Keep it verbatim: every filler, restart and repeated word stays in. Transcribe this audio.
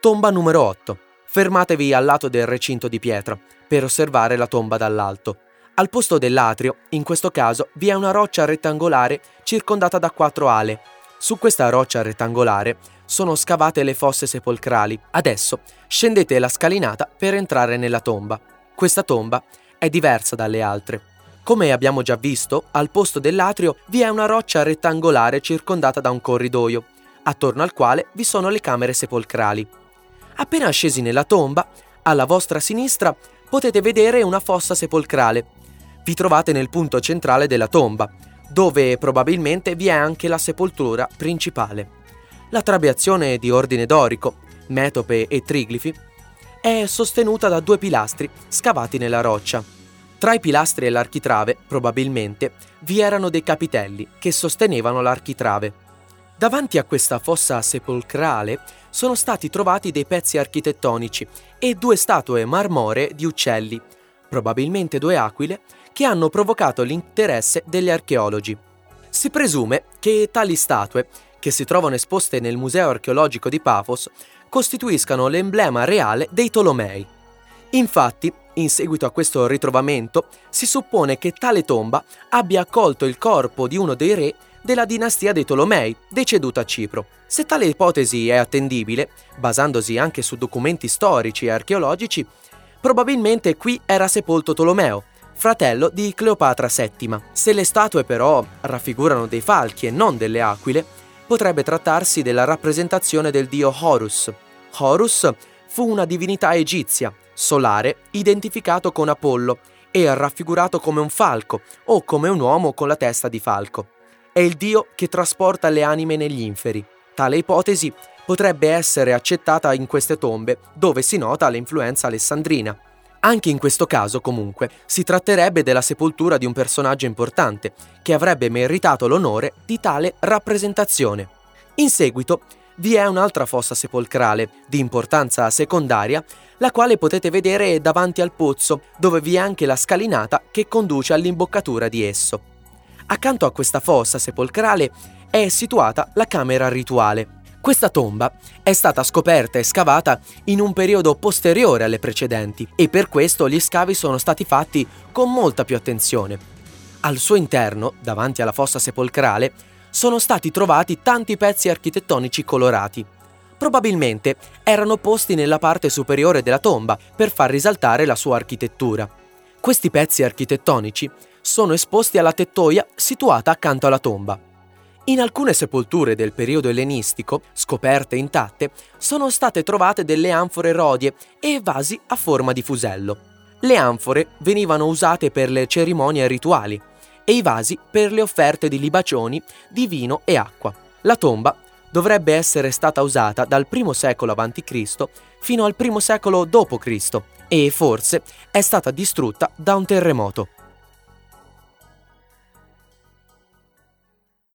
Tomba numero otto. Fermatevi al lato del recinto di pietra per osservare la tomba dall'alto. Al posto dell'atrio, in questo caso, vi è una roccia rettangolare circondata da quattro ale. Su questa roccia rettangolare sono scavate le fosse sepolcrali. Adesso scendete la scalinata per entrare nella tomba. Questa tomba è diversa dalle altre. Come abbiamo già visto, al posto dell'atrio vi è una roccia rettangolare circondata da un corridoio, attorno al quale vi sono le camere sepolcrali. Appena scesi nella tomba, alla vostra sinistra potete vedere una fossa sepolcrale. Vi trovate nel punto centrale della tomba, dove probabilmente vi è anche la sepoltura principale. La trabeazione di ordine dorico, metope e triglifi è sostenuta da due pilastri scavati nella roccia. Tra i pilastri e l'architrave, probabilmente, vi erano dei capitelli che sostenevano l'architrave. Davanti a questa fossa sepolcrale sono stati trovati dei pezzi architettonici e due statue marmoree di uccelli, probabilmente due aquile, che hanno provocato l'interesse degli archeologi. Si presume che tali statue, che si trovano esposte nel Museo archeologico di Pafos, costituiscano l'emblema reale dei Tolomei. Infatti, in seguito a questo ritrovamento, si suppone che tale tomba abbia accolto il corpo di uno dei re della dinastia dei Tolomei, deceduto a Cipro. Se tale ipotesi è attendibile, basandosi anche su documenti storici e archeologici, probabilmente qui era sepolto Tolomeo, fratello di Cleopatra settima. Se le statue però raffigurano dei falchi e non delle aquile, potrebbe trattarsi della rappresentazione del dio Horus. Horus fu una divinità egizia, solare, identificato con Apollo e raffigurato come un falco o come un uomo con la testa di falco. È il dio che trasporta le anime negli inferi. Tale ipotesi potrebbe essere accettata in queste tombe, dove si nota l'influenza alessandrina. Anche in questo caso, comunque, si tratterebbe della sepoltura di un personaggio importante, che avrebbe meritato l'onore di tale rappresentazione. In seguito, vi è un'altra fossa sepolcrale, di importanza secondaria, la quale potete vedere davanti al pozzo, dove vi è anche la scalinata che conduce all'imboccatura di esso. Accanto a questa fossa sepolcrale è situata la camera rituale. Questa tomba è stata scoperta e scavata in un periodo posteriore alle precedenti e per questo gli scavi sono stati fatti con molta più attenzione. Al suo interno, davanti alla fossa sepolcrale, sono stati trovati tanti pezzi architettonici colorati. Probabilmente erano posti nella parte superiore della tomba per far risaltare la sua architettura. Questi pezzi architettonici sono esposti alla tettoia situata accanto alla tomba. In alcune sepolture del periodo ellenistico, scoperte intatte, sono state trovate delle anfore rodie e vasi a forma di fusello. Le anfore venivano usate per le cerimonie rituali e i vasi per le offerte di libacioni, di vino e acqua. La tomba dovrebbe essere stata usata dal primo secolo avanti Cristo fino al primo secolo dopo Cristo e forse è stata distrutta da un terremoto.